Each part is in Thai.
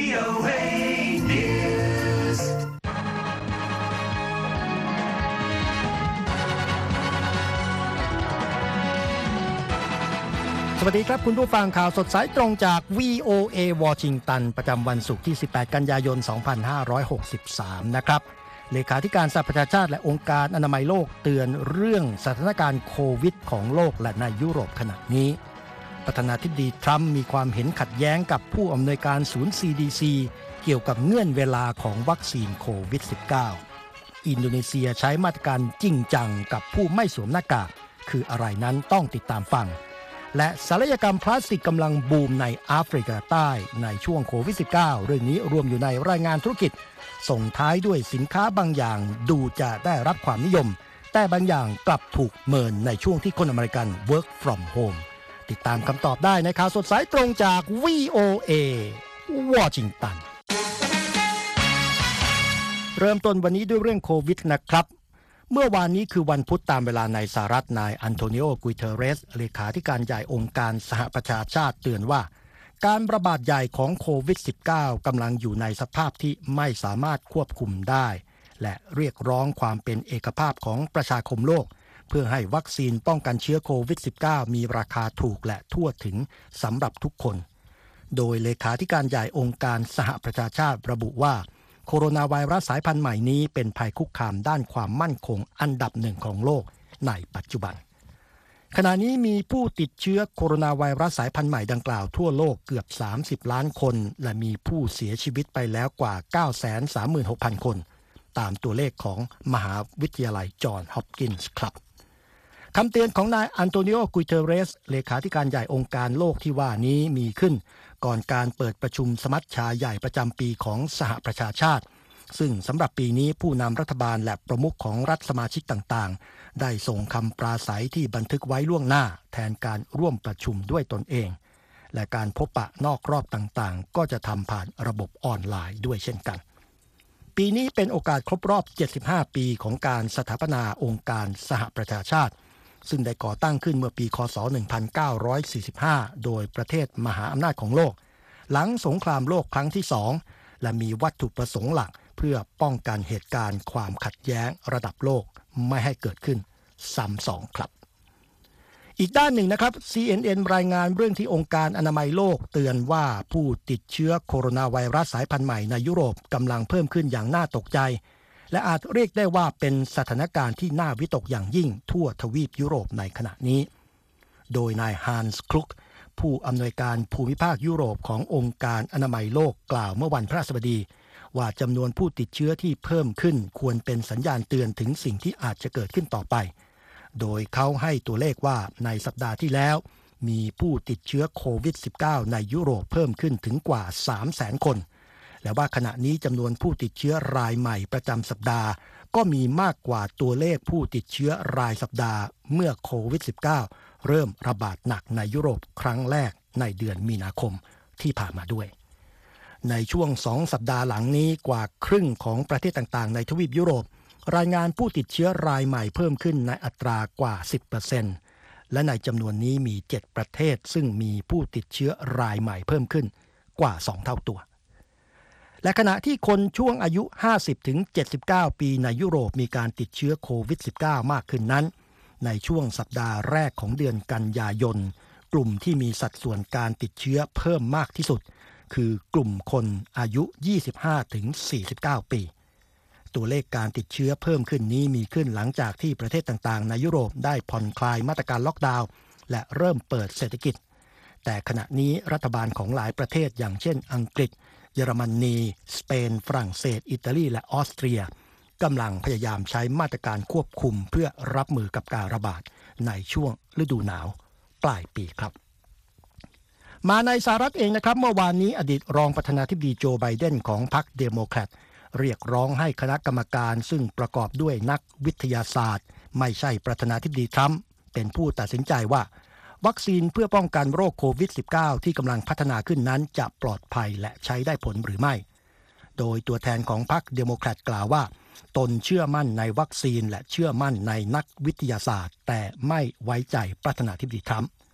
VOA News สวัสดีครับคุณผู้ฟังข่าวสดสายตรงจาก VOA วอชิงตันประจำวันศุกร์ที่18กันยายน2563นะครับเลขาธิการสหประชาชาติและองค์การอนามัยโลกเตือนเรื่องสถานการณ์โควิดของโลกและในยุโรปขณะนี้ประธานาธิบดีทรัมป์มีความเห็นขัดแย้งกับผู้อำนวยการศูนย์ CDC เกี่ยวกับเงื่อนเวลาของวัคซีนโควิด -19 อินโดนีเซียใช้มาตรการจริงจังกับผู้ไม่สวมหน้ากากคืออะไรนั้นต้องติดตามฟังและศัลยกรรมพลาสติกกำลังบูมในแอฟริกาใต้ในช่วงโควิด -19 เรื่องนี้รวมอยู่ในรายงานธุรกิจส่งท้ายด้วยสินค้าบางอย่างดูจะได้รับความนิยมแต่บางอย่างกลับถูกเมินในช่วงที่คนอเมริกัน work from home ติดตามคำตอบได้ในข่าวสดสายตรงจาก VOA วอชิงตันเริ่มต้นวันนี้ด้วยเรื่องโควิดนะครับเมื่อวานนี้คือวันพุธตามเวลาในสหรัฐนายอันโทนิโอ กุยเทเรสเลขาธิการใหญ่องค์การสหประชาชาติเตือนว่าการระบาดใหญ่ของโควิด -19 กำลังอยู่ในสภาพที่ไม่สามารถควบคุมได้และเรียกร้องความเป็นเอกภาพของประชาคมโลกเพื่อให้วัคซีนป้องกันเชื้อโควิด -19 มีราคาถูกและทั่วถึงสำหรับทุกคนโดยเลขาธิการใหญ่องค์การสหประชาชาติระบุว่าโคโรนาไวรัสสายพันธุ์ใหม่นี้เป็นภัยคุกคามด้านความมั่นคงอันดับหนึ่งของโลกในปัจจุบันขณะนี้มีผู้ติดเชื้อโคโรนาไวรัสสายพันธุ์ใหม่ดังกล่าวทั่วโลกเกือบ30ล้านคนและมีผู้เสียชีวิตไปแล้วกว่า 936,000 คนตามตัวเลขของมหาวิทยาลัยจอห์นฮอปกินส์ครับคำเตือนของนายอันโตนิโอ กุยเทเรสเลขาธิการใหญ่องค์การโลกที่ว่านี้มีขึ้นก่อนการเปิดประชุมสมัชชาใหญ่ประจำปีของสหประชาชาติซึ่งสำหรับปีนี้ผู้นำรัฐบาลและประมุขของรัฐสมาชิกต่างๆได้ส่งคำปราศัยที่บันทึกไว้ล่วงหน้าแทนการร่วมประชุมด้วยตนเองและการพบปะนอกรอบต่างๆก็จะทำผ่านระบบออนไลน์ด้วยเช่นกันปีนี้เป็นโอกาสครบรอบ75ปีของการสถาปนาองค์การสหประชาชาติซึ่งได้ก่อตั้งขึ้นเมื่อปีคศ1945โดยประเทศมหาอำนาจของโลกหลังสงครามโลกครั้งที่2และมีวัตถุประสงค์หลักเพื่อป้องกันเหตุการณ์ความขัดแย้งระดับโลกไม่ให้เกิดขึ้นซ้ำสองครับอีกด้านหนึ่งนะครับ CNN รายงานเรื่องที่องค์การอนามัยโลกเตือนว่าผู้ติดเชื้อโคโรนาไวรัสสายพันธุ์ใหม่ในยุโรปกำลังเพิ่มขึ้นอย่างน่าตกใจและอาจเรียกได้ว่าเป็นสถานการณ์ที่น่าวิตกอย่างยิ่งทั่วทวีปยุโรปในขณะนี้โดยนายฮันส์ คลุกผู้อำนวยการภูมิภาคยุโรปขององค์การอนามัยโลกกล่าวเมื่อวันพฤหัสบดีว่าจำนวนผู้ติดเชื้อที่เพิ่มขึ้นควรเป็นสัญญาณเตือนถึงสิ่งที่อาจจะเกิดขึ้นต่อไปโดยเขาให้ตัวเลขว่าในสัปดาห์ที่แล้วมีผู้ติดเชื้อโควิด -19 ในยุโรปเพิ่มขึ้นถึงกว่า 300,000 คนและว่าขณะนี้จำนวนผู้ติดเชื้อรายใหม่ประจำสัปดาห์ก็มีมากกว่าตัวเลขผู้ติดเชื้อรายสัปดาห์เมื่อโควิด -19 เริ่มระบาดหนักในยุโรปครั้งแรกในเดือนมีนาคมที่ผ่านมาด้วยในช่วง2สัปดาห์หลังนี้กว่าครึ่งของประเทศต่างๆในทวีปยุโรปรายงานผู้ติดเชื้อรายใหม่เพิ่มขึ้นในอัตรากว่า 10% และในจำนวนนี้มี7ประเทศซึ่งมีผู้ติดเชื้อรายใหม่เพิ่มขึ้นกว่า2เท่าตัวและขณะที่คนช่วงอายุ 50-79 ปีในยุโรปมีการติดเชื้อโควิด -19 มากขึ้นนั้นในช่วงสัปดาห์แรกของเดือนกันยายนกลุ่มที่มีสัดส่วนการติดเชื้อเพิ่มมากที่สุดคือกลุ่มคนอายุ 25-49 ปีตัวเลขการติดเชื้อเพิ่มขึ้นนี้มีขึ้นหลังจากที่ประเทศต่างๆในยุโรปได้ผ่อนคลายมาตรการล็อกดาวน์และเริ่มเปิดเศรษฐกิจแต่ขณะนี้รัฐบาลของหลายประเทศอย่างเช่นอังกฤษเยอรมนีสเปนฝรั่งเศสอิตาลีและออสเตรียกำลังพยายามใช้มาตรการควบคุมเพื่อรับมือกับการระบาดในช่วงฤดูหนาวปลายปีครับมาในสหรัฐเองนะครับเมื่อวานนี้อดีตรองประธานาธิบดีโจไบเดนของพรรคเดโมแครตเรียกร้องให้คณะกรรมการซึ่งประกอบด้วยนักวิทยาศาสตร์ไม่ใช่ประธานาธิบดีทรัมป์เป็นผู้ตัดสินใจว่าวัคซีนเพื่อป้องกันโรคโควิด -19 ที่กำลังพัฒนาขึ้นนั้นจะปลอดภัยและใช้ได้ผลหรือไม่โดยตัวแทนของพรรคเดโมแครตกล่าวว่าตนเชื่อมั่นในวัคซีนและเชื่อมั่นในนักวิทยาศาสตร์แต่ไม่ไว้ใจประธานาธิบดีทรัมป์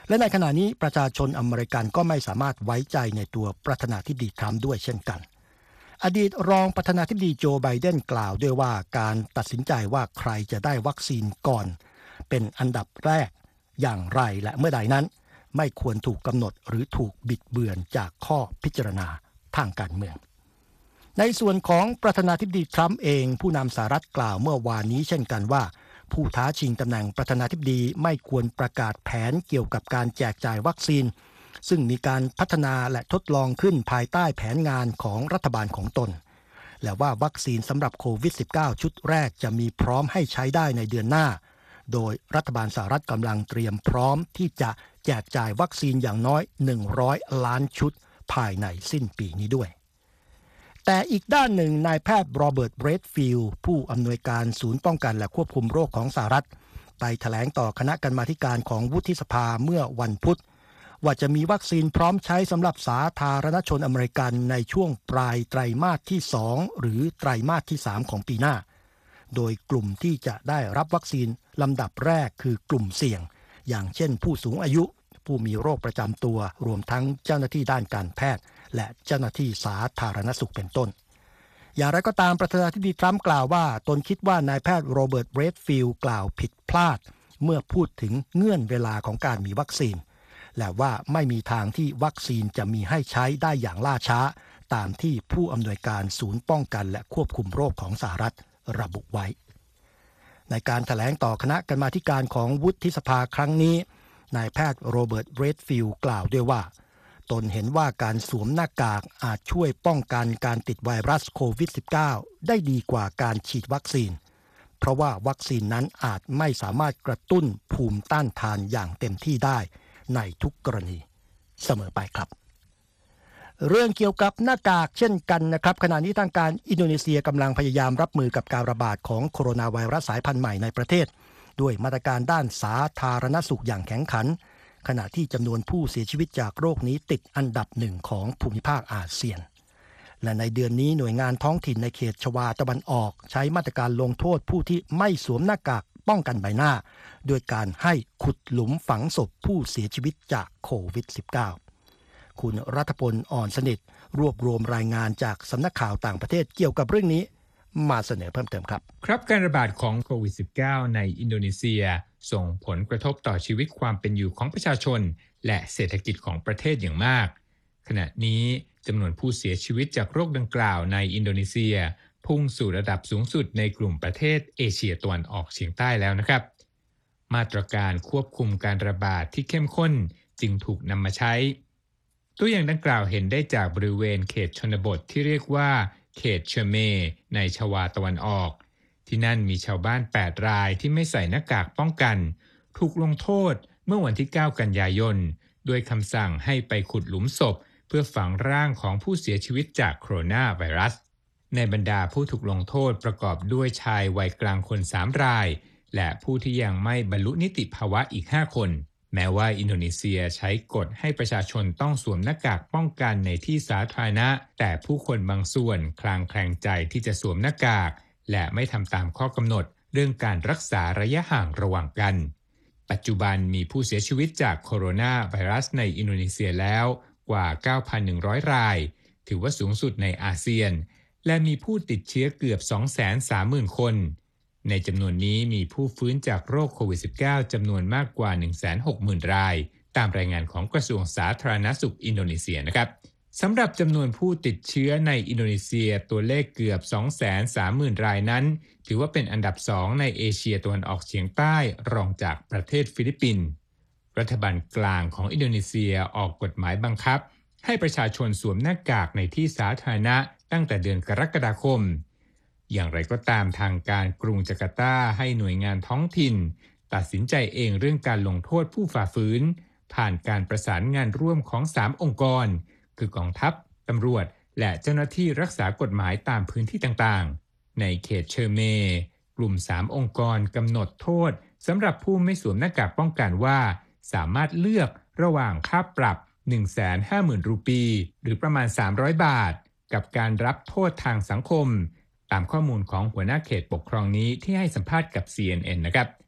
และในขณะนี้ประชาชนอเมริกันก็ไม่สามารถไว้ใจในตัวประธานาธิบดีทรัมป์ด้วยเช่นกันอดีตรองประธานาธิบดีโจไบเดนกล่าวด้วยว่าการตัดสินใจว่าใครจะได้วัคซีนก่อนเป็นอันดับแรกอย่างไรและเมื่อใดนั้นไม่ควรถูกกำหนดหรือถูกบิดเบือนจากข้อพิจารณาทางการเมืองในส่วนของประธานาธิบดีทรัมป์เองผู้นำสหรัฐกล่าวเมื่อวานนี้เช่นกันว่าผู้ท้าชิงตำแหน่งประธานาธิบดีไม่ควรประกาศแผนเกี่ยวกับการแจกจ่ายวัคซีนซึ่งมีการพัฒนาและทดลองขึ้นภายใต้แผนงานของรัฐบาลของตนและว่าวัคซีนสำหรับโควิด -19 ชุดแรกจะมีพร้อมให้ใช้ได้ในเดือนหน้าโดยรัฐบาลสหรัฐกำลังเตรียมพร้อมที่จะแจกจ่ายวัคซีนอย่างน้อย100ล้านชุดภายในสิ้นปีนี้ด้วยแต่อีกด้านหนึ่งนายแพทย์โรเบิร์ต เรดฟิลด์ผู้อำนวยการศูนย์ป้องกันและควบคุมโรคของสหรัฐไปแถลงต่อคณะกรรมาธิการของวุฒิสภาเมื่อวันพุธว่าจะมีวัคซีนพร้อมใช้สำหรับสาธารณชนอเมริกันในช่วงปลายไตรมาสที่2หรือไตรมาสที่3ของปีหน้าโดยกลุ่มที่จะได้รับวัคซีนลำดับแรกคือกลุ่มเสี่ยงอย่างเช่นผู้สูงอายุผู้มีโรคประจำตัวรวมทั้งเจ้าหน้าที่ด้านการแพทย์และเจ้าหน้าที่สาธารณสุขเป็นต้นอย่างไรก็ตามประธานาธิบดีทรัมป์กล่าวว่าตนคิดว่านายแพทย์โรเบิร์ต เรดฟิลด์กล่าวผิดพลาดเมื่อพูดถึงเงื่อนเวลาของการมีวัคซีนและว่าไม่มีทางที่วัคซีนจะมีให้ใช้ได้อย่างล่าช้าตามที่ผู้อำนวยการศูนย์ป้องกันและควบคุมโรคของสหรัฐระบุไว้ในการแถลงต่อคณะกรรมาธิการของวุฒิสภาครั้งนี้นายแพทย์โรเบิร์ต เรดฟิลด์กล่าวด้วยว่าตนเห็นว่าการสวมหน้ากากอาจช่วยป้องกันการติดไวรัสโควิด -19 ได้ดีกว่าการฉีดวัคซีนเพราะว่าวัคซีนนั้นอาจไม่สามารถกระตุ้นภูมิต้านทานอย่างเต็มที่ได้ในทุกกรณีเสมอไปครับเรื่องเกี่ยวกับหน้ากากเช่นกันนะครับขณะนี้ทางการอินโดนีเซียกำลังพยายามรับมือกับการระบาดของโคโรนาไวรัสสายพันธุ์ใหม่ในประเทศด้วยมาตรการด้านสาธารณสุขอย่างแข็งขันขณะที่จำนวนผู้เสียชีวิตจากโรคนี้ติดอันดับหนึ่งของภูมิภาคอาเซียนและในเดือนนี้หน่วยงานท้องถิ่นในเขตชวาตะวันออกใช้มาตรการลงโทษผู้ที่ไม่สวมหน้ากากป้องกันใบหน้าด้วยการให้ขุดหลุมฝังศพผู้เสียชีวิตจากโควิด -19 คุณรัฐพล อ่อนสนิทรวบรวมรายงานจากสำนักข่าวต่างประเทศเกี่ยวกับเรื่องนี้มาเสนอเพิ่มเติมครับครับการระบาดของโควิด -19 ในอินโดนีเซียส่งผลกระทบต่อชีวิตความเป็นอยู่ของประชาชนและเศรษฐกิจของประเทศอย่างมากขณะนี้จำนวนผู้เสียชีวิตจากโรคดังกล่าวในอินโดนีเซียพุ่งสู่ระดับสูงสุดในกลุ่มประเทศเอเชียตะวันออกเฉียงใต้แล้วนะครับมาตรการควบคุมการระบาดที่เข้มข้นจึงถูกนำมาใช้ตัวอย่างดังกล่าวเห็นได้จากบริเวณเขตชนบทที่เรียกว่าเขตเชเมในชวาตะวันออกที่นั่นมีชาวบ้าน8รายที่ไม่ใส่หน้ากากป้องกันถูกลงโทษเมื่อวันที่9กันยายนด้วยคำสั่งให้ไปขุดหลุมศพเพื่อฝังร่างของผู้เสียชีวิตจากโคโรนาไวรัสในบรรดาผู้ถูกลงโทษประกอบด้วยชายวัยกลางคน3รายและผู้ที่ยังไม่บรรลุนิติภาวะอีก5คนแม้ว่าอินโดนีเซียใช้กฎให้ประชาชนต้องสวมหน้ากากป้องกันในที่สาธารณะแต่ผู้คนบางส่วนคลางแคลงใจที่จะสวมหน้ากากและไม่ทำตามข้อกำหนดเรื่องการรักษาระยะห่างระหว่างกันปัจจุบันมีผู้เสียชีวิตจากโคโรนาไวรัสในอินโดนีเซียแล้วกว่า 9,100 รายถือว่าสูงสุดในอาเซียนและมีผู้ติดเชื้อเกือบ 230,000 คนในจำนวนนี้มีผู้ฟื้นจากโรคโควิด -19 จำนวนมากกว่า 160,000 รายตามรายงานของกระทรวงสาธารณสุขอินโดนีเซียนะครับสำหรับจำนวนผู้ติดเชื้อในอินโดนีเซียตัวเลขเกือบ 230,000 รายนั้นถือว่าเป็นอันดับ2ในเอเชียตะวันออกเฉียงใต้รองจากประเทศฟิลิปปินส์รัฐบาลกลางของอินโดนีเซียออกกฎหมายบังคับให้ประชาชนสวมหน้ากากในที่สาธารณะตั้งแต่เดือนกรกฎาคมอย่างไรก็ตามทางการกรุงจาการ์ตาให้หน่วยงานท้องถิ่นตัดสินใจเองเรื่องการลงโทษผู้ฝ่าฝืนผ่านการประสานงานร่วมของ3องค์กรคือกองทัพตำรวจและเจ้าหน้าที่รักษากฎหมายตามพื้นที่ต่างๆในเขตเชอร์เมกลุ่ม3องค์กรกำหนดโทษสำหรับผู้ไม่สวมหน้ากากป้องกันว่าสามารถเลือกระหว่างค่าปรับ 150,000 รูปีหรือประมาณ300 บาทกับการรับโทษทางสังคมตามข้อมูลของหัวหน้าเขตปกครองนี้ที่ให้สัมภาษณ์กับ CNN นะครับ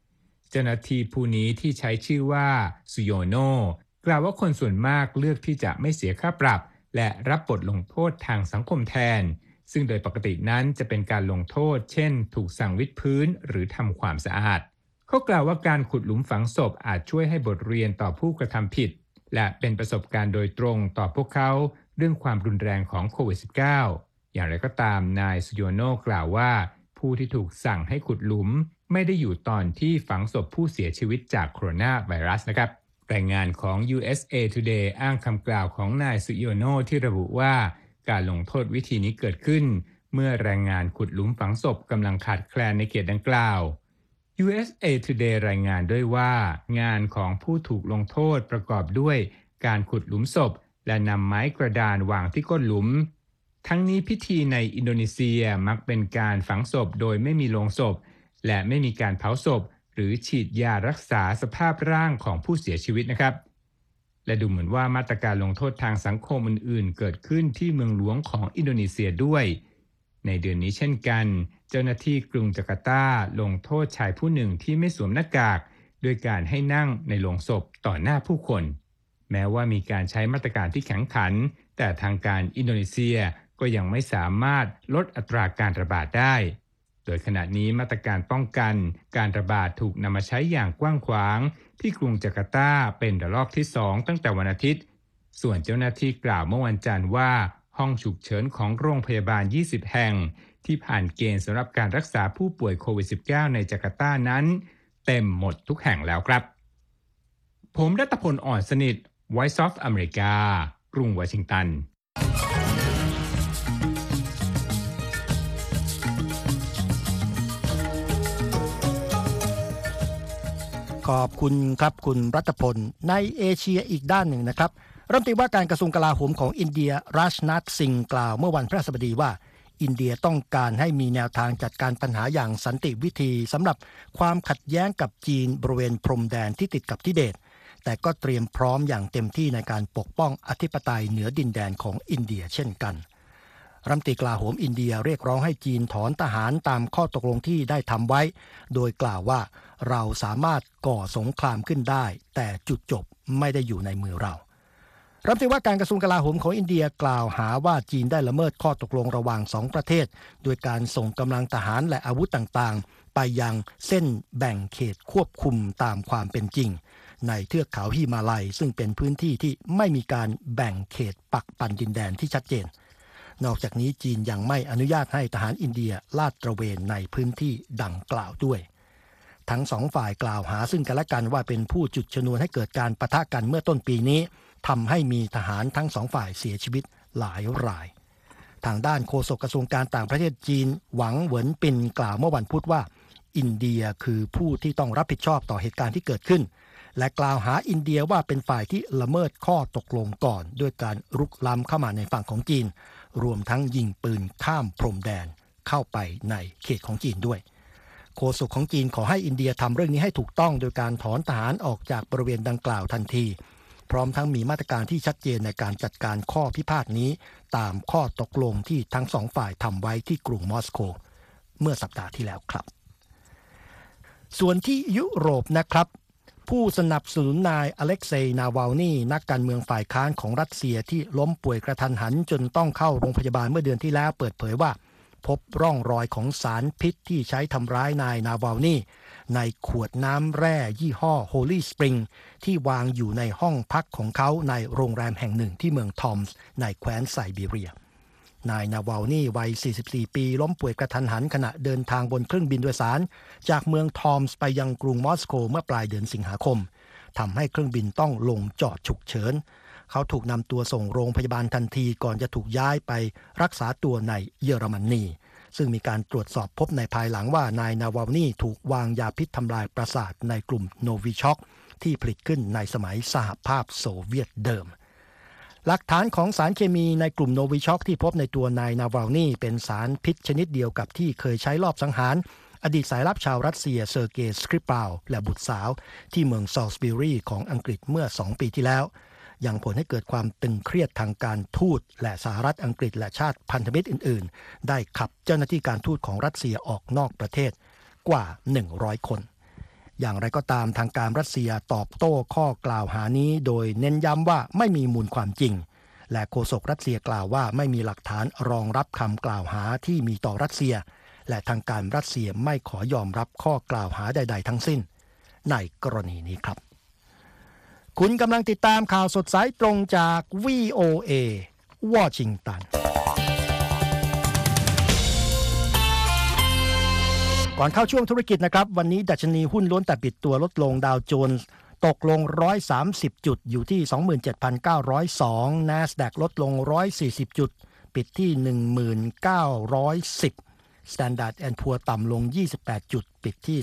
เจ้าหน้าที่ผู้นี้ที่ใช้ชื่อว่าซุโยโนกล่าวว่าคนส่วนมากเลือกที่จะไม่เสียค่าปรับและรับบทลงโทษทางสังคมแทนซึ่งโดยปกตินั้นจะเป็นการลงโทษเช่นถูกสั่งวิดพื้นหรือทำความสะอาดเขากล่าวว่าการขุดหลุมฝังศพอาจช่วยให้บทเรียนต่อผู้กระทำผิดและเป็นประสบการณ์โดยตรงต่อพวกเขาเรื่องความรุนแรงของโควิด -19 อย่างไรก็ตามนายซุโยโนกล่าวว่าผู้ที่ถูกสั่งให้ขุดหลุมไม่ได้อยู่ตอนที่ฝังศพผู้เสียชีวิตจากโคโรนาไวรัสนะครับรายงานของ USA Today อ้างคำกล่าวของนายซุโยโนที่ระบุว่าการลงโทษวิธีนี้เกิดขึ้นเมื่อแรงงานขุดหลุมฝังศพกำลังขาดแคลนในเขตดังกล่าว USA Today รายงานด้วยว่างานของผู้ถูกลงโทษประกอบด้วยการขุดหลุมศพและนำไม้กระดานวางที่ก้นหลุมทั้งนี้พิธีในอินโดนีเซียมักเป็นการฝังศพโดยไม่มีโลงศพและไม่มีการเผาศพหรือฉีดยารักษาสภาพร่างของผู้เสียชีวิตนะครับและดูเหมือนว่ามาตรการลงโทษทางสังคมอื่นๆเกิดขึ้นที่เมืองหลวงของอินโดนีเซียด้วยในเดือนนี้เช่นกันเจ้าหน้าที่กรุงจาการ์ตาลงโทษชายผู้หนึ่งที่ไม่สวมหน้ากากโดยการให้นั่งในโลงศพต่อหน้าผู้คนแม้ว่ามีการใช้มาตรการที่แข็งขันแต่ทางการอินโดนีเซียก็ยังไม่สามารถลดอัตราการระบาดได้โดยขณะนี้มาตรการป้องกันการระบาดถูกนำมาใช้อย่างกว้างขวางที่กรุงจาการ์ตาเป็นระลอกที่2ตั้งแต่วันอาทิตย์ส่วนเจ้าหน้าที่กล่าวเมื่อวันจันทร์ว่าห้องฉุกเฉินของโรงพยาบาล20แห่งที่ผ่านเกณฑ์สำหรับการรักษาผู้ป่วยโควิด -19 ในจาการ์ตานั้นเต็มหมดทุกแห่งแล้วครับผมรัตพล อ่อนสนิท Voice of America กรุงวอชิงตันขอบคุณครับคุณรัตพลในเอเชียอีกด้านหนึ่งนะครับรัฐมนตรีว่าการกระทรวงกลาโหมของอินเดียราชนัทซิงห์กล่าวเมื่อวันพฤหัสบดีว่าอินเดียต้องการให้มีแนวทางจัดการปัญหาอย่างสันติวิธีสำหรับความขัดแย้งกับจีนบริเวณพรมแดนที่ติดกับทิเบตแต่ก็เตรียมพร้อมอย่างเต็มที่ในการปกป้องอธิปไตยเหนือดินแดนของอินเดียเช่นกันรัฐมนตรีกลาโหมอินเดียเรียกร้องให้จีนถอนทหารตามข้อตกลงที่ได้ทำไว้โดยกล่าวว่าเราสามารถก่อสงครามขึ้นได้แต่จุดจบไม่ได้อยู่ในมือเรารัฐมนตรีว่าการกระทรวงกลาโหมของอินเดียกล่าวหาว่าจีนได้ละเมิดข้อตกลงระหว่าง2ประเทศโดยการส่งกำลังทหารและอาวุธต่างๆไปยังเส้นแบ่งเขตควบคุมตามความเป็นจริงในเทือกเขาหิมาลัยซึ่งเป็นพื้นที่ที่ไม่มีการแบ่งเขตปักปันดินแดนที่ชัดเจนนอกจากนี้จีนยังไม่อนุญาตให้ทหารอินเดียลาดตระเวนในพื้นที่ดังกล่าวด้วยทั้งสองฝ่ายกล่าวหาซึ่งกันและกันว่าเป็นผู้จุดชนวนให้เกิดการปะทะกันเมื่อต้นปีนี้ทำให้มีทหารทั้งสองฝ่ายเสียชีวิตหลายรายทางด้านโฆษกกระทรวงการต่างประเทศจีนหวังเหวินปินกล่าวเมื่อวันพุธว่าอินเดียคือผู้ที่ต้องรับผิดชอบต่อเหตุการณ์ที่เกิดขึ้นและกล่าวหาอินเดียว่าเป็นฝ่ายที่ละเมิดข้อตกลงก่อนด้วยการรุกล้ำเข้ามาในฝั่งของจีนรวมทั้งยิงปืนข้ามพรมแดนเข้าไปในเขตของจีนด้วยโฆษกของจีนขอให้อินเดียทำเรื่องนี้ให้ถูกต้องโดยการถอนทหารออกจากบริเวณดังกล่าวทันทีพร้อมทั้งมีมาตรการที่ชัดเจนในการจัดการข้อพิพาทนี้ตามข้อตกลงที่ทั้งสองฝ่ายทำไว้ที่กรุงมอสโกเมื่อสัปดาห์ที่แล้วครับส่วนที่ยุโรปนะครับผู้สนับสนุนนายอเล็กเซย์นาวาลนีนักการเมืองฝ่ายค้านของรัสเซียที่ล้มป่วยกระทันหันจนต้องเข้าโรงพยาบาลเมื่อเดือนที่แล้วเปิดเผยว่าพบร่องรอยของสารพิษที่ใช้ทำร้ายนายนาวาลนีในขวดน้ำแร่ยี่ห้อ Holy Spring ที่วางอยู่ในห้องพักของเขาในโรงแรมแห่งหนึ่งที่เมืองทอมส์ในแคว้นไซบีเรียนายนาวาลนีวัย44ปีล้มป่วยกระทันหันขณะเดินทางบนเครื่องบินโดยสารจากเมืองทอมส์ไปยังกรุงมอสโกเมื่อปลายเดือนสิงหาคมทำให้เครื่องบินต้องลงจอดฉุกเฉินเขาถูกนำตัวส่งโรงพยาบาลทันทีก่อนจะถูกย้ายไปรักษาตัวในเยอรมนีซึ่งมีการตรวจสอบพบในภายหลังว่านายนาวาลนีถูกวางยาพิษทำลายประสาทในกลุ่มโนวิช็อกที่ผลิตขึ้นในสมัยสหภาพโซเวียตเดิมหลักฐานของสารเคมีในกลุ่มโนวิช็อกที่พบในตัวนายนาวาลนีเป็นสารพิษชนิดเดียวกับที่เคยใช้ลอบสังหารอดีตสายลับชาวรัสเซียเซอร์เกย์ สคริปาลและบุตรสาวที่เมืองซอลสบิรีของอังกฤษเมื่อ2 ปีที่แล้วยังผลให้เกิดความตึงเครียดทางการทูตและสหรัฐอังกฤษและชาติพันธมิตรอื่นๆได้ขับเจ้าหน้าที่การทูตของรัสเซียออกนอกประเทศกว่า100 คนอย่างไรก็ตามทางการรัสเซียตอบโต้ข้อกล่าวหานี้โดยเน้นย้ำว่าไม่มีมูลความจริงและโฆษกรัสเซียกล่าวว่าไม่มีหลักฐานรองรับคำกล่าวหาที่มีต่อรัสเซียและทางการรัสเซียไม่ขอยอมรับข้อกล่าวหาใดๆทั้งสิ้นในกรณีนี้ครับคุณกำลังติดตามข่าวสดสายตรงจาก VOA วอชิงตันก่อนเข้าช่วงธุรกิจนะครับวันนี้ดัชนีหุ้นล้วนแต่ปิดตัวลดลงดาวโจนส์ตกลง130จุดอยู่ที่ 27,902 NASDAQ ลดลง140จุดปิดที่ 1910 Standard & Poor ต่ำลง28จุดปิดที่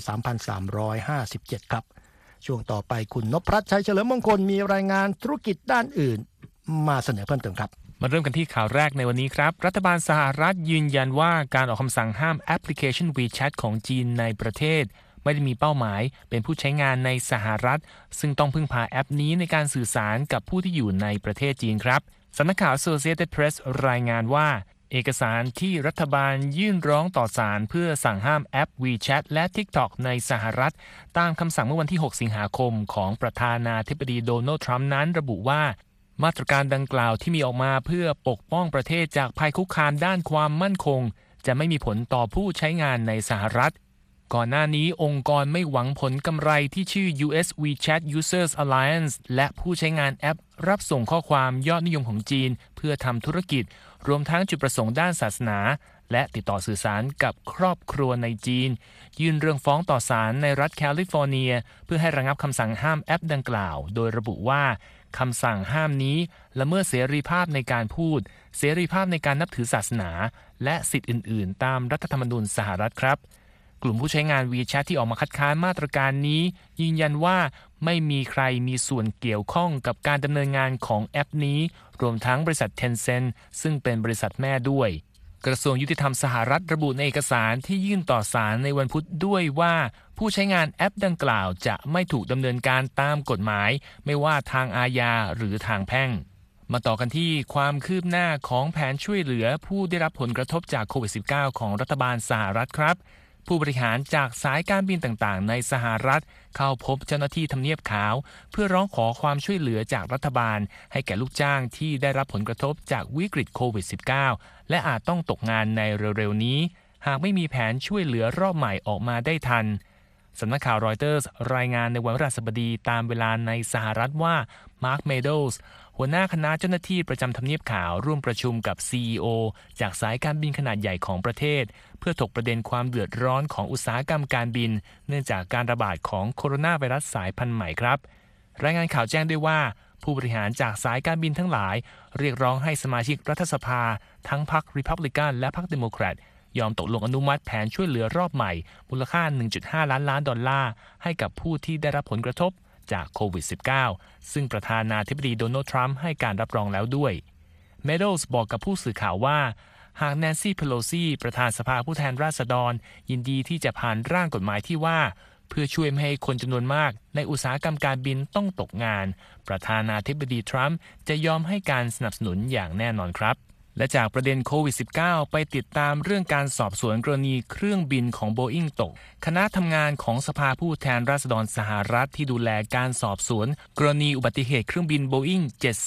3,357 ครับช่วงต่อไปคุณนพรัตน์ชัยเฉลิมมงคลมีรายงานธุรกิจด้านอื่นมาเสนอเพิ่มเติมครับมาเริ่มกันที่ข่าวแรกในวันนี้ครับรัฐบาลสหรัฐยืนยันว่าการออกคำสั่งห้ามแอปพลิเคชัน WeChat ของจีนในประเทศไม่ได้มีเป้าหมายเป็นผู้ใช้งานในสหรัฐซึ่งต้องพึ่งพาแอปนี้ในการสื่อสารกับผู้ที่อยู่ในประเทศจีนครับสำนักข่าว Associated Press รายงานว่าเอกสารที่รัฐบาลยื่นร้องต่อศาลเพื่อสั่งห้ามแอป WeChat และ TikTok ในสหรัฐตามคำสั่งเมื่อวันที่ 6 สิงหาคมของประธานาธิบดีโดนัลด์ทรัมป์นั้นระบุว่ามาตรการดังกล่าวที่มีออกมาเพื่อปกป้องประเทศจากภัยคุกคามด้านความมั่นคงจะไม่มีผลต่อผู้ใช้งานในสหรัฐก่อนหน้านี้องค์กรไม่หวังผลกำไรที่ชื่อ US WeChat Users Alliance และผู้ใช้งานแอปรับส่งข้อความยอดนิยมของจีนเพื่อทำธุรกิจรวมทั้งจุดประสงค์ด้านศาสนาและติดต่อสื่อสารกับครอบครัวในจีนยื่นเรื่องฟ้องต่อศาลในรัฐแคลิฟอร์เนียเพื่อให้ระงับคำสั่งห้ามแอปดังกล่าวโดยระบุว่าคำสั่งห้ามนี้ละเมิดเสรีภาพในการพูดเสรีภาพในการนับถือศาสนาและสิทธิอื่นๆตามรัฐธรรมนูญสหรัฐครับกลุ่มผู้ใช้งาน WeChat ที่ออกมาคัดค้านมาตรการนี้ยืนยันว่าไม่มีใครมีส่วนเกี่ยวข้องกับการดำเนินงานของแอปนี้รวมทั้งบริษัท Tencent ซึ่งเป็นบริษัทแม่ด้วยกระทรวงยุติธรรมสหรัฐระบุในเอกสารที่ยื่นต่อศาลในวันพุธด้วยว่าผู้ใช้งานแอปดังกล่าวจะไม่ถูกดำเนินการตามกฎหมายไม่ว่าทางอาญาหรือทางแพ่งมาต่อกันที่ความคืบหน้าของแผนช่วยเหลือผู้ได้รับผลกระทบจากโควิด -19 ของรัฐบาลสหรัฐครับผู้บริหารจากสายการบินต่างๆในสหรัฐเข้าพบเจ้าหน้าที่ทำเนียบขาวเพื่อร้องขอความช่วยเหลือจากรัฐบาลให้แก่ลูกจ้างที่ได้รับผลกระทบจากวิกฤตโควิด -19 และอาจต้องตกงานในเร็วๆนี้หากไม่มีแผนช่วยเหลือรอบใหม่ออกมาได้ทันสำนักข่าวรอยเตอร์สรายงานในวันพฤหัสบดีตามเวลาในสหรัฐว่ามาร์ค เมโดสหัวหน้าคณะเจ้าหน้าที่ประจำทำเนียบขาวร่วมประชุมกับ CEO จากสายการบินขนาดใหญ่ของประเทศเพื่อถกประเด็นความเดือดร้อนของอุตสาหกรรมการบินเนื่องจากการระบาดของโคโรนาไวรัสสายพันธุ์ใหม่ครับรายงานข่าวแจ้งด้วยว่าผู้บริหารจากสายการบินทั้งหลายเรียกร้องให้สมาชิกรัฐสภาทั้งพรรครีพับลิกันและพรรคเดโมแครตยอมตกลงอนุมัติแผนช่วยเหลือรอบใหม่มูลค่า 1.5 ล้านดอลลาร์ให้กับผู้ที่ได้รับผลกระทบจากโควิด -19 ซึ่งประธานาธิบดีโดนัลด์ทรัมป์ให้การรับรองแล้วด้วยเมโดสบอกกับผู้สื่อข่าวว่าหากแนนซี่ เพโลซีประธานสภาผู้แทนราษฎรยินดีที่จะผ่านร่างกฎหมายที่ว่าเพื่อช่วยไม่ให้คนจำนวนมากในอุตสาหกรรมการบินต้องตกงานประธานาธิบดีทรัมป์จะยอมให้การสนับสนุนอย่างแน่นอนครับและจากประเด็นโควิด -19 ไปติดตามเรื่องการสอบสวนกรณีเครื่องบินของโบอิ้งตกคณะทำงานของสภาผู้แทนราษฎรสหรัฐที่ดูแลการสอบสวนกรณีอุบัติเหตุเครื่องบินโบอิ้ง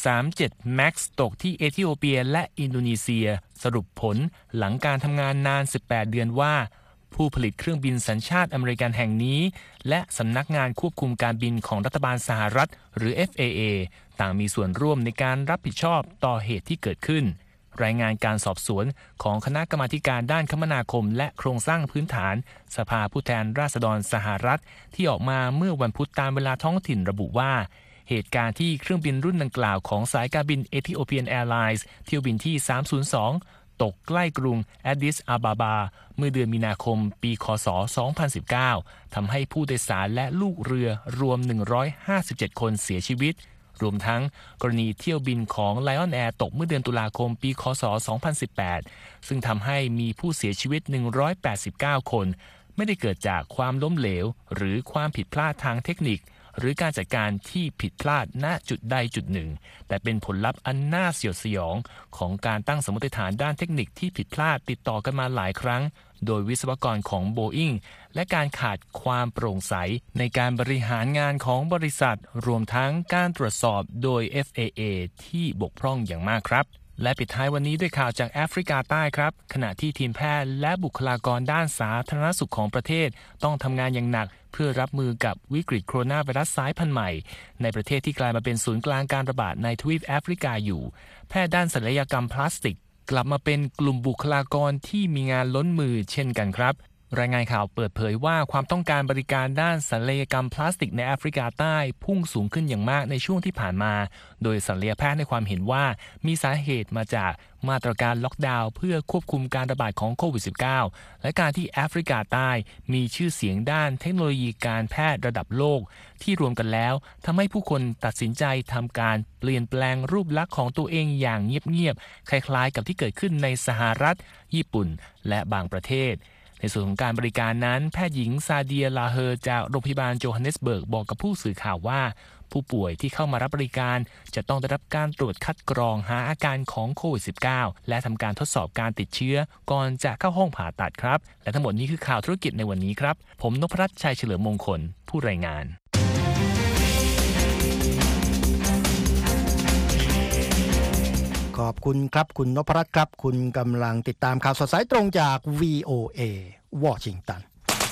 737 MAX ตกที่เอธิโอเปียและอินโดนีเซียสรุปผลหลังการทำงานนาน18เดือนว่าผู้ผลิตเครื่องบินสัญชาติอเมริกันแห่งนี้และสำนักงานควบคุมการบินของรัฐบาลสหรัฐหรือ FAA ต่างมีส่วนร่วมในการรับผิดชอบต่อเหตุที่เกิดขึ้นรายงานการสอบสวนของคณะกรรมาการด้านคมนาคมและโครงสร้างพื้นฐานสภาผู้แทนราษฎรสหรัฐที่ออกมาเมื่อวันพุธตามเวลาท้องถิ่นระบุว่าเหตุการณ์ที่เครื่องบินรุ่นดังกล่าวของสายการบินเอธิโอเปียนแอร์ไลน์เที่ยวบินที่302ตกใกล้กรุงแอดดิสอาบาบาเมื่อเดือนมีนาคมปีคศ2019ทำให้ผู้โดยสารและลูกเรือรวม157คนเสียชีวิตรวมทั้งกรณีเที่ยวบินของ Lion Air ตกเมื่อเดือนตุลาคมปีคศ2018ซึ่งทำให้มีผู้เสียชีวิต189คนไม่ได้เกิดจากความล้มเหลวหรือความผิดพลาดทางเทคนิคหรือการจัดการที่ผิดพลาดณจุดใดจุดหนึ่งแต่เป็นผลลัพธ์อันน่าสยดสยองของการตั้งสมมติฐานด้านเทคนิคที่ผิดพลาดติดต่อกันมาหลายครั้งโดยวิศวกรของ Boeing และการขาดความโปร่งใสในการบริหารงานของบริษัทรวมทั้งการตรวจสอบโดย FAA ที่บกพร่องอย่างมากครับและปิดท้ายวันนี้ด้วยข่าวจากแอฟริกาใต้ครับขณะที่ทีมแพทย์และบุคลากรด้านสาธารณสุขของประเทศต้องทำงานอย่างหนักเพื่อรับมือกับวิกฤตโคโรนาไวรัสสายพันธุ์ใหม่ในประเทศที่กลายมาเป็นศูนย์กลางการระบาดในทวีปแอฟริกาอยู่แพทย์ด้านศัลยกรรมพลาสติกกลับมาเป็นกลุ่มบุคลากรที่มีงานล้นมือเช่นกันครับรายงานข่าวเปิดเผยว่าความต้องการบริการด้านศัลยกรรมพลาสติกในแอฟริกาใต้พุ่งสูงขึ้นอย่างมากในช่วงที่ผ่านมาโดยศัลยแพทย์ให้ความเห็นว่ามีสาเหตุมาจากมาตรการล็อกดาวน์เพื่อควบคุมการระบาดของโควิด -19 และการที่แอฟริกาใต้มีชื่อเสียงด้านเทคโนโลยีการแพทย์ระดับโลกที่รวมกันแล้วทำให้ผู้คนตัดสินใจทำการเปลี่ยนแปลงรูปลักษณ์ของตัวเองอย่างเงียบๆคล้ายๆกับที่เกิดขึ้นในสหรัฐญี่ปุ่นและบางประเทศในส่วนของการบริการนั้นแพทย์หญิงซาเดียลาเฮอร์จากโรงพยาบาลโจฮันเนสเบิร์กบอกกับผู้สื่อข่าวว่าผู้ป่วยที่เข้ามารับบริการจะต้องได้รับการตรวจคัดกรองหาอาการของโควิด -19 และทำการทดสอบการติดเชื้อก่อนจะเข้าห้องผ่าตัดครับและทั้งหมดนี้คือข่าวธุรกิจในวันนี้ครับผมนพรัตน์ชัยเฉลิมมงคลผู้รายงานขอบคุณครับคุณนพรัตน์ครับคุณกำลังติดตามข่าวสดสายตรงจาก VOA วอชิงตัน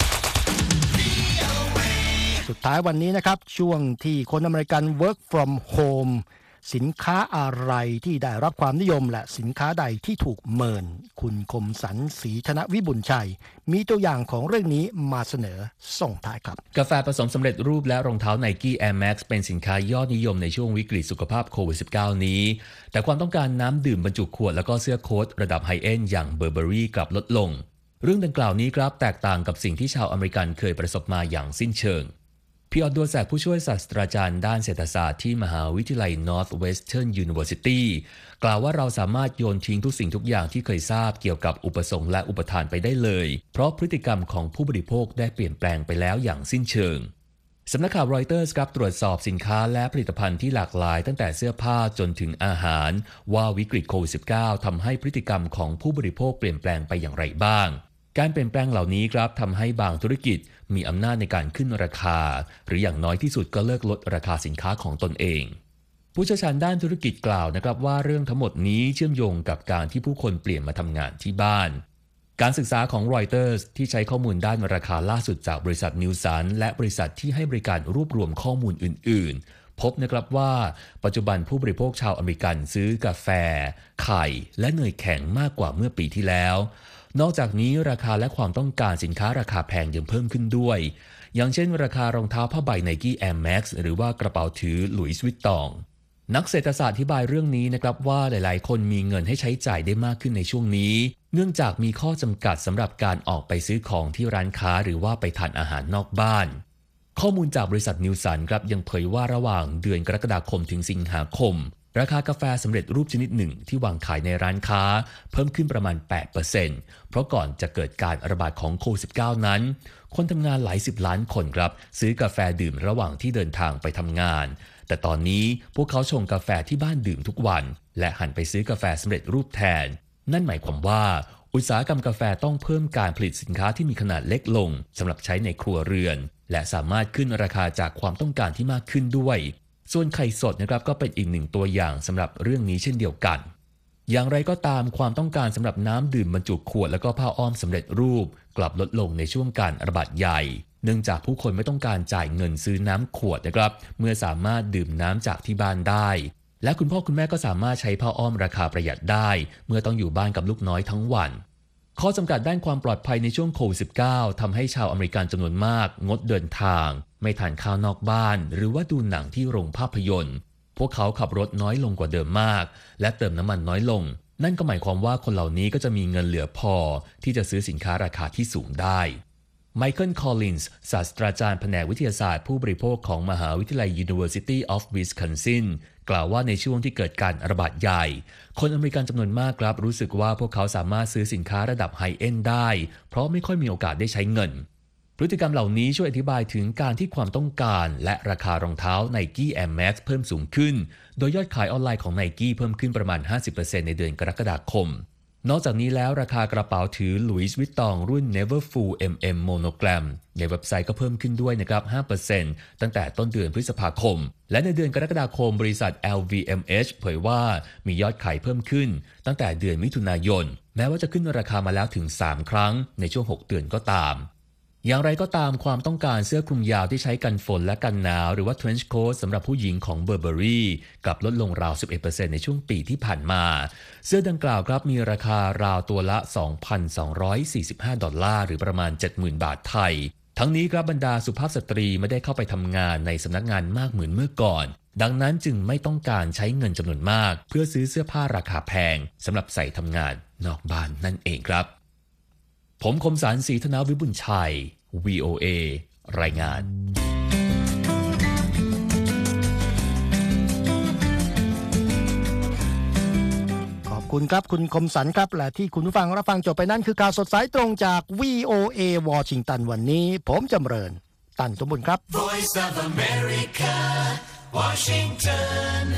สุดท้ายวันนี้นะครับช่วงที่คนอเมริกัน work from home สินค้าอะไรที่ได้รับความนิยมและสินค้าใดที่ถูกเมินคุณคมสันต์ศรีธนวิบุญชัยมีตัวอย่างของเรื่องนี้มาเสนอส่งท้ายครับกาแฟผสมสำเร็จรูปและรองเท้า Nike Air Max เป็นสินค้ายอดนิยมในช่วงวิกฤตสุขภาพโควิด -19 นี้แต่ความต้องการน้ำดื่มบรรจุขวดแล้วก็เสื้อโค้ทระดับไฮเอนด์อย่าง Burberry กลับลดลงเรื่องดังกล่าวนี้ครับแตกต่างกับสิ่งที่ชาวอเมริกันเคยประสบมาอย่างสิ้นเชิงพี่ออดดัวแสกผู้ช่วยศาสตราจารย์ด้านเศรษฐศาสตร์ที่มหาวิทยาลัย Northwestern University กล่าวว่าเราสามารถโยนทิ้งทุกสิ่งทุกอย่างที่เคยทราบเกี่ยวกับอุปสงค์และอุปทานไปได้เลยเพราะพฤติกรรมของผู้บริโภคได้เปลี่ยนแปลงไปแล้วอย่างสิ้นเชิงสำนักข่าวรอยเตอร์สครับตรวจสอบสินค้าและผลิตภัณฑ์ที่หลากหลายตั้งแต่เสื้อผ้าจนถึงอาหารว่าวิกฤตโควิด -19 ทำให้พฤติกรรมของผู้บริโภคเปลี่ยนแปลงไปอย่างไรบ้างการเปลี่ยนแปลงเหล่านี้ครับทำให้บางธุรกิจมีอำนาจในการขึ้นราคาหรืออย่างน้อยที่สุดก็เลิกลดราคาสินค้าของตนเองผู้เชี่ยวชาญด้านธุรกิจกล่าวนะครับว่าเรื่องทั้งหมดนี้เชื่อมโยงกับการที่ผู้คนเปลี่ยนมาทำงานที่บ้านการศึกษาของรอยเตอร์สที่ใช้ข้อมูลด้านราคาล่าสุดจากบริษัทนิวสันและบริษัทที่ให้บริการรวบรวมข้อมูลอื่นๆพบนะครับว่าปัจจุบันผู้บริโภคชาวอเมริกันซื้อกาแฟไข่และเนยแข็งมากกว่าเมื่อปีที่แล้วนอกจากนี้ราคาและความต้องการสินค้าราคาแพงยังเพิ่มขึ้นด้วยอย่างเช่นราคารองเท้าผ้าใบ Nike Air Max หรือว่ากระเป๋าถือ Louis Vuitton นักเศรษฐศาสตร์อธิบายเรื่องนี้นะครับว่าหลายๆคนมีเงินให้ใช้จ่ายได้มากขึ้นในช่วงนี้เนื่องจากมีข้อจำกัดสำหรับการออกไปซื้อของที่ร้านค้าหรือว่าไปทานอาหารนอกบ้านข้อมูลจากบริษัทนิวสันครับยังเผยว่าระหว่างเดือนกรกฎาคมถึงสิงหาคมราคากาแฟสำเร็จรูปชนิดหนึ่งที่วางขายในร้านค้าเพิ่มขึ้นประมาณ 8% เพราะก่อนจะเกิดการระบาดของโควิด -19 นั้นคนทำงานหลายสิบล้านคนครับซื้อกาแฟดื่มระหว่างที่เดินทางไปทำงานแต่ตอนนี้พวกเขาชงกาแฟที่บ้านดื่มทุกวันและหันไปซื้อกาแฟสำเร็จรูปแทนนั่นหมายความว่าอุตสาหกรรมกาแฟต้องเพิ่มการผลิตสินค้าที่มีขนาดเล็กลงสำหรับใช้ในครัวเรือนและสามารถขึ้นราคาจากความต้องการที่มากขึ้นด้วยส่วนไข่สดนะครับก็เป็นอีกหนึ่งตัวอย่างสำหรับเรื่องนี้เช่นเดียวกันอย่างไรก็ตามความต้องการสำหรับน้ำดื่มบรรจุขวดและก็ผ้าอ้อมสำเร็จรูปกลับลดลงในช่วงการระบาดใหญ่เนื่องจากผู้คนไม่ต้องการจ่ายเงินซื้อน้ำขวดนะครับเมื่อสามารถดื่มน้ำจากที่บ้านได้และคุณพ่อคุณแม่ก็สามารถใช้ผ้าอ้อมราคาประหยัดได้เมื่อต้องอยู่บ้านกับลูกน้อยทั้งวันข้อจำกัดด้านความปลอดภัยในช่วงโควิด -19 ทำให้ชาวอเมริกันจำนวนมากงดเดินทางไม่ทานข้าวนอกบ้านหรือว่าดูหนังที่โรงภาพยนตร์พวกเขาขับรถน้อยลงกว่าเดิมมากและเติมน้ำมันน้อยลงนั่นก็หมายความว่าคนเหล่านี้ก็จะมีเงินเหลือพอที่จะซื้อสินค้าราคาที่สูงได้ไมเคิล คอลลินส์ศาสตราจารย์แผนกวิทยาศาสตร์ผู้บริโภคของมหาวิทยาลัย University of Wisconsin กล่าวว่าในช่วงที่เกิดการระบาดใหญ่คนอเมริกันจำนวนมากครับรู้สึกว่าพวกเขาสามารถซื้อสินค้าระดับไฮเอนด์ได้เพราะไม่ค่อยมีโอกาสได้ใช้เงินพฤติกรรมเหล่านี้ช่วยอธิบายถึงการที่ความต้องการและราคารองเท้า Nike Air Max เพิ่มสูงขึ้นโดยยอดขายออนไลน์ของ Nike เพิ่มขึ้นประมาณ 50% ในเดือนกรกฎาคมนอกจากนี้แล้วราคากระเป๋าถือ Louis Vuitton รุ่น Neverfull MM Monogram ในเว็บไซต์ก็เพิ่มขึ้นด้วยนะครับ 5% ตั้งแต่ต้นเดือนพฤษภาคมและในเดือนกรกฎาคมบริษัท LVMH เผยว่ามียอดขายเพิ่มขึ้นตั้งแต่เดือนมิถุนายนแม้ว่าจะขึ้นราคามาแล้วถึง3ครั้งในช่วง6เดือนก็ตามอย่างไรก็ตามความต้องการเสื้อคลุมยาวที่ใช้กันฝนและกันหนาวหรือว่า trench coat สำหรับผู้หญิงของ Burberry กลับลดลงราว 11% ในช่วงปีที่ผ่านมาเสื้อดังกล่าวครับมีราคาราวตัวละ $2,245 หรือประมาณ 70,000 บาทไทยทั้งนี้ครับบรรดาสุภาพสตรีไม่ได้เข้าไปทำงานในสำนักงานมากเหมือนเมื่อก่อนดังนั้นจึงไม่ต้องการใช้เงินจำนวนมากเพื่อซื้อเสื้อผ้าราคาแพงสำหรับใส่ทำงานนอกบ้านนั่นเองครับผมคมสันต์ ศรีธนวิบุญชัย VOA รายงานขอบคุณครับคุณคมสันครับและที่คุณผู้ฟังรับฟังจบไปนั่นคือข่าวสดสายตรงจาก VOA วอชิงตันวันนี้ผมจำเริญตันสมบุญครับ Voice of America, Washington.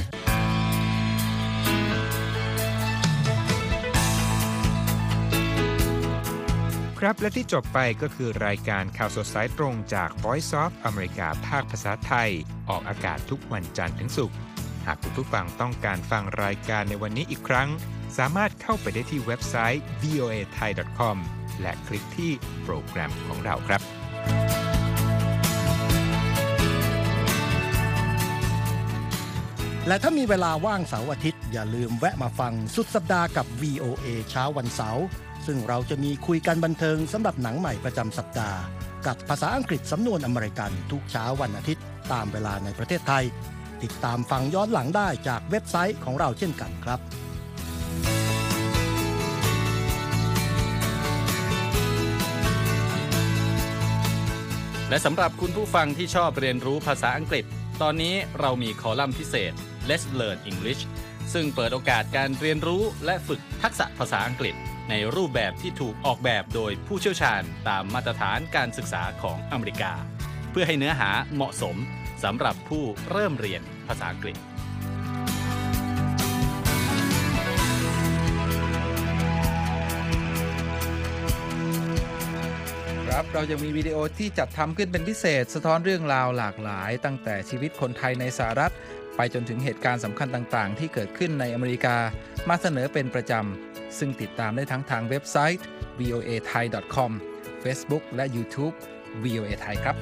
ครับและที่จบไปก็คือรายการข่าวสดสายตรงจาก Voice of America ภาคภาษาไทยออกอากาศทุกวันจันทร์ถึงศุกร์หากคุณผู้ฟังต้องการฟังรายการในวันนี้อีกครั้งสามารถเข้าไปได้ที่เว็บไซต์ voathai.com และคลิกที่โปรแกรมของเราครับและถ้ามีเวลาว่างเสาร์อาทิตย์อย่าลืมแวะมาฟังสุดสัปดาห์กับ VOA เช้าวันเสาร์ซึ่งเราจะมีคุยกันบันเทิงสำหรับหนังใหม่ประจำสัปดาห์กับภาษาอังกฤษสำนวนอเมริกันทุกเช้าวันอาทิตย์ตามเวลาในประเทศไทยติดตามฟังย้อนหลังได้จากเว็บไซต์ของเราเช่นกันครับและสำหรับคุณผู้ฟังที่ชอบเรียนรู้ภาษาอังกฤษตอนนี้เรามีคอลัมน์พิเศษ Let's Learn English ซึ่งเปิดโอกาสการเรียนรู้และฝึกทักษะภาษาอังกฤษในรูปแบบที่ถูกออกแบบโดยผู้เชี่ยวชาญตามมาตรฐานการศึกษาของอเมริกาเพื่อให้เนื้อหาเหมาะสมสำหรับผู้เริ่มเรียนภาษาอังกฤษครับเรายังมีวิดีโอที่จัดทำขึ้นเป็นพิเศษสะท้อนเรื่องราวหลากหลายตั้งแต่ชีวิตคนไทยในสหรัฐไปจนถึงเหตุการณ์สำคัญต่างๆที่เกิดขึ้นในอเมริกามาเสนอเป็นประจำซึ่งติดตามได้ทั้งทางเว็บไซต์ voathai.com Facebook และ YouTube VOA Thai ครับ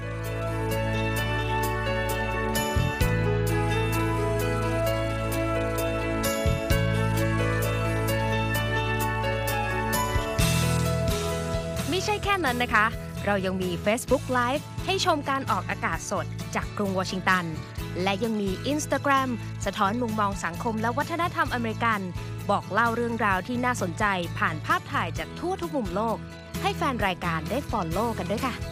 ไม่ใช่แค่นั้นนะคะเรายังมี Facebook Live ให้ชมการออกอากาศสดจากกรุงวอชิงตันและยังมี Instagram สะท้อนมุมมองสังคมและวัฒนธรรมอเมริกันบอกเล่าเรื่องราวที่น่าสนใจผ่านภาพถ่ายจากทั่วทุกมุมโลกให้แฟนรายการได้ follow กันด้วยค่ะ